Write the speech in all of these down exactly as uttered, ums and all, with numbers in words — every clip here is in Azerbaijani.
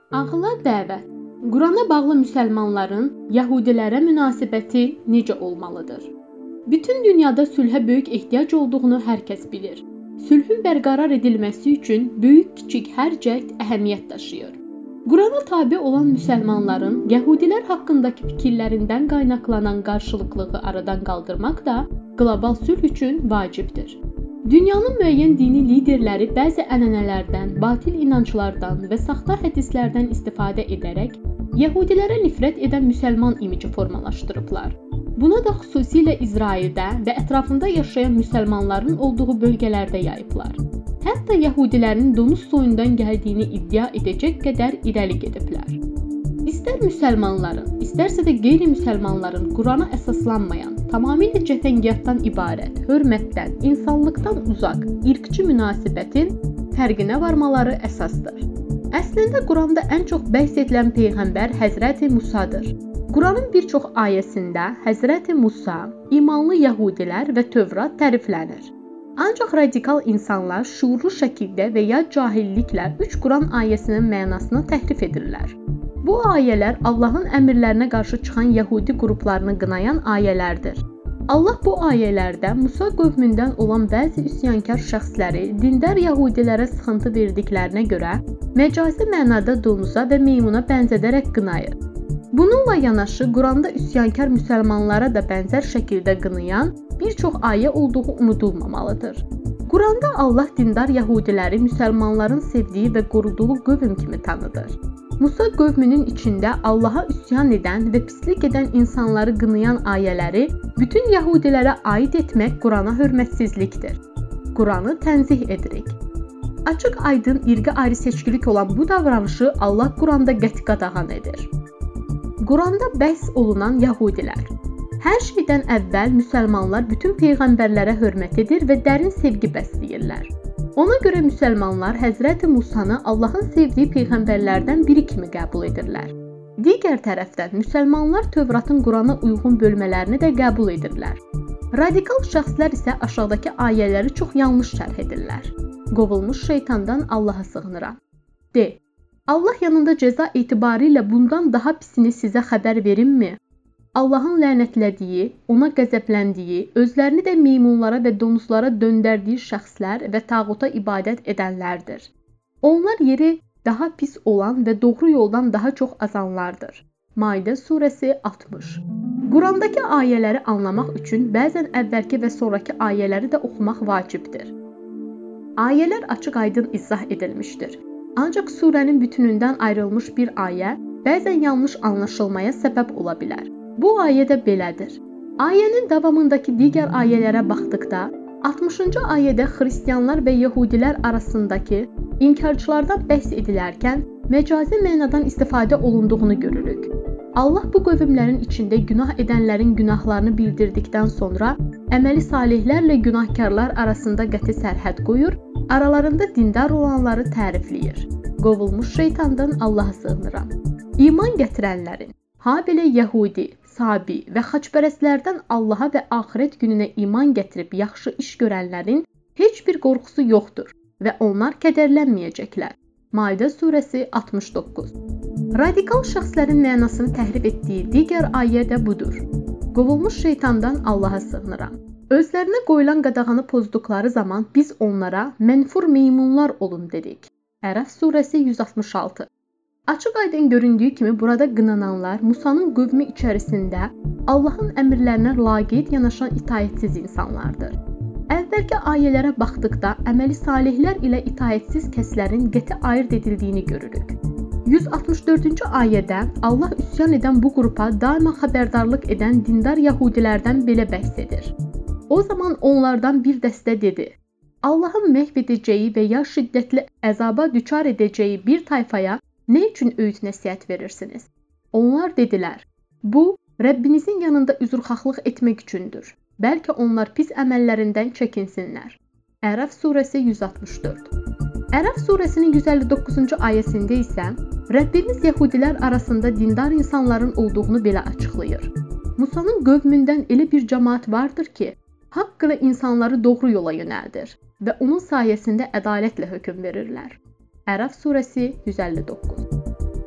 Ağıla dəvət. Qurana bağlı müsəlmanların Yəhudilərə münasibəti necə olmalıdır? Bütün dünyada sülhə böyük ehtiyac olduğunu hər kəs bilir. Sülhün bərqərar edilməsi üçün böyük-kiçik hər cəhd əhəmiyyət daşıyır. Qurana tabe olan müsəlmanların Yəhudilər haqqındakı fikirlərindən qaynaqlanan qarşılıqlığı aradan qaldırmaq da qlobal sülh üçün vacibdir. Dünyanın müəyyən dini liderləri bəzi ənənələrdən, batil inanclardan və saxta hədislərdən istifadə edərək Yəhudilərə nifrət edən müsəlman imici formalaşdırıblar. Buna da xüsusilə İsraildə və ətrafında yaşayan müsəlmanların olduğu bölgələrdə yayıblar. Hətta Yəhudilərin donuz soyundan gəldiyini iddia edəcək qədər irəli gediblər. İstər müsəlmanların, istərsə də qeyri-müsəlmanların Qurana əsaslanmayan, tamamilə cəfəngiyatdan ibarət, hörmətdən, insanlıqdan uzaq, irqçi münasibətin fərqinə varmaları əsasdır. Əslində Quranda ən çox bəhs edilən peyğəmbər Həzrəti Musadır. Quranın bir çox ayəsində Həzrəti Musa, imanlı Yəhudilər və Tövrat təriflənir. Ancaq radikal insanlar şuurlu şəkildə və ya cahilliklə üç Quran ayəsinin mənasını təhrif edirlər. Bu ayələr Allahın əmrlərinə qarşı çıxan Yəhudi qruplarını qınayan ayələrdir. Allah bu ayələrdə Musa qövmündən olan bəzi üsyankar şəxsləri dindar Yəhudilərə sıxıntı verdiklərinə görə məcazi mənada donuza və meymuna bənzədərək qınayır. Bununla yanaşı Quranda üsyankar müsəlmanlara da bənzər şəkildə qınayan bir çox ayə olduğu unudulmamalıdır. Quranda Allah dindar Yəhudiləri müsəlmanların sevdiyi və qoruduğu qövm kimi tanıdır. Musa qövmünün içində Allaha üsyan edən və pislik edən insanları qınayan ayələri bütün Yəhudilərə aid etmək Qurana hörmətsizlikdir. Quranı tənzih edirik. Açıq aydın irqi ayrı seçkilik olan bu davranışı Allah Quranda qəti qadağan edir. Quranda bəhs olunan Yəhudilər. Hər şeydən əvvəl müsəlmanlar bütün peyğəmbərlərə hörmət edir və dərin sevgi bəsləyirlər. Ona görə müsəlmanlar Həzrəti Musanı Allahın sevdiyi peyğəmbərlərdən biri kimi qəbul edirlər. Digər tərəfdən müsəlmanlar Tövratın Qurana uyğun bölmələrini də qəbul edirlər. Radikal şəxslər isə aşağıdakı ayələri çox yanlış şərh edirlər. Qovulmuş şeytandan Allaha sığınıram. D. Allah yanında cəza etibarilə bundan daha pisini sizə xəbər verimmi? Allahın lənətlədiyi, ona qəzəbləndiyi, özlərini də meymunlara və donuzlara döndərdiyi şəxslər və tağuta ibadət edənlərdir. Onlar yeri daha pis olan və doğru yoldan daha çox azanlardır. Maidə surəsi altmış. Qurandakı ayələri anlamaq üçün bəzən əvvəlki və sonraki ayələri də oxumaq vacibdir. Ayələr açıq-aydın izah edilmişdir. Ancaq surənin bütünündən ayrılmış bir ayə bəzən yanlış anlaşılmaya səbəb ola bilər. Bu ayə də belədir. Ayənin davamındakı digər ayələrə baxdıqda, altmışıncı ayədə xristianlar və yəhudilər arasındakı inkarçılardan bəhs edilərkən məcazi mənadan istifadə olunduğunu görürük. Allah bu qövmlərin içində günah edənlərin günahlarını bildirdikdən sonra əməli salihlərlə günahkarlar arasında qəti sərhəd qoyur, aralarında dindar olanları tərifləyir. Qovulmuş şeytandan Allaha sığınıram. İman gətirənlərin, habelə Yəhudi, Sabi və xaçpərəstlərdən Allaha və axirət gününə iman gətirib yaxşı iş görənlərin heç bir qorxusu yoxdur və onlar kədərlənməyəcəklər. Maidə surəsi altmış doqquz. Radikal şəxslərin mənasını təhrif etdiyi digər ayə də budur. Qovulmuş şeytandan Allaha sığınıram. Özlərinə qoyulan qadağanı pozduqları zaman biz onlara mənfur meymunlar olun dedik. Ərəf surəsi yüz altmış altı. Açıq-aydın göründüyü kimi burada qınananlar Musanın qövmü içərisində Allahın əmrlərinə laqeyd yanaşan itaətsiz insanlardır. Əvvəlki ayələrə baxdıqda əməli salihlər ilə itaətsiz kəslərin qəti ayırd edildiyini görürük. yüz altmış dördüncü ayədə Allah üsyan edən bu qrupa daima xəbərdarlıq edən dindar Yəhudilərdən belə bəhs edir. O zaman onlardan bir dəstə dedi: Allahın məhv edəcəyi və ya şiddətli əzaba düçar edəcəyi bir tayfaya nə üçün öyüd nəsihət verirsiniz? Onlar dedilər: Bu, Rəbbinizin yanında üzrxahlıq etmək üçündür. Bəlkə onlar pis əməllərindən çəkinsinlər. Ərəf surəsi yüz altmış dörd. Ərəf surəsinin yüz əlli doqquzuncu ayəsində isə Rəbbimiz Yəhudilər arasında dindar insanların olduğunu belə açıqlayır. Musanın qövmündən elə bir cəmaət vardır ki, haqq ilə insanları doğru yola yönəldir və onun sayəsində ədalətlə hökm verirlər. Ərəf surəsi yüz əlli doqquz.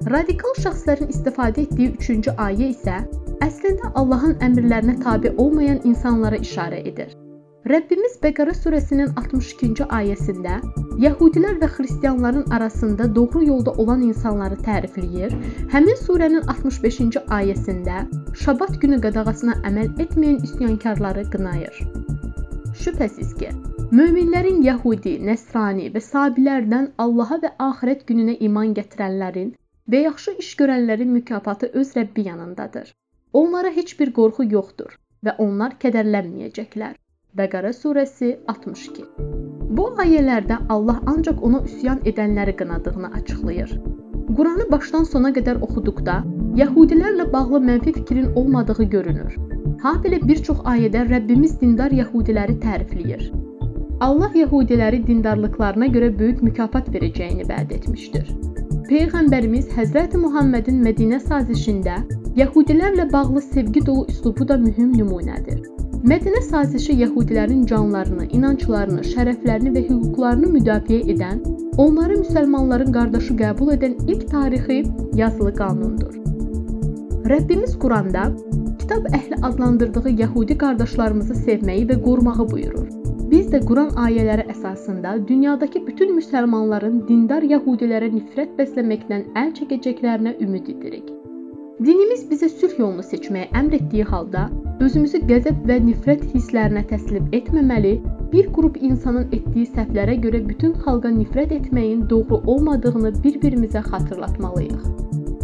Radikal şəxslərin istifadə etdiyi üçüncü ayə isə əslində Allahın əmrlərinə tabe olmayan insanlara işarə edir. Rəbbimiz Bəqərə surəsinin altmış ikinci ayəsində Yəhudilər və xristianların arasında doğru yolda olan insanları tərifləyir, həmin surənin altmış beşinci ayəsində Şabat günü qadağasına əməl etməyən üsyankarları qınayır. Şübhəsiz ki, möminlərin Yəhudi, Nəsrani və Sabilərdən Allaha və axirət gününə iman gətirənlərin və yaxşı iş görənlərin mükafatı öz Rəbbi yanındadır. Onlara heç bir qorxu yoxdur və onlar kədərlənməyəcəklər. Bəqərə surəsi altmış iki. Bu ayələrdə Allah ancaq ona üsyan edənləri qınadığını açıqlayır. Quranı başdan sona qədər oxuduqda Yəhudilərlə bağlı mənfi fikrin olmadığı görünür. Habelə bir çox ayədə Rəbbimiz dindar Yəhudiləri tərifləyir. Allah Yəhudiləri dindarlıqlarına görə böyük mükafat verəcəyini vəd etmişdir. Peyğəmbərimiz Həzrəti Muhammedin Mədinə sazişində Yəhudilərlə bağlı sevgi dolu üslubu da mühüm nümunədir. Mədinə sazişi Yəhudilərin canlarını, inanclarını, şərəflərini və hüquqlarını müdafiə edən, onları müsəlmanların qardaşı qəbul edən ilk tarixi yazılı qanundur. Rəbbimiz Quranda kitab əhli adlandırdığı Yəhudi qardaşlarımızı sevməyi və qorumağı buyurur. Biz də Quran ayələri əsasında dünyadakı bütün müsəlmanların dindar Yəhudilərə nifrət bəsləməkdən əl çəkəcəklərinə ümid edirik. Dinimiz bizə sülh yolunu seçməyi əmr etdiyi halda, özümüzü qəzəb və nifrət hisslərinə təslim etməməli, bir qrup insanın etdiyi səhvlərə görə bütün xalqa nifrət etməyin doğru olmadığını bir-birimizə xatırlatmalıyıq.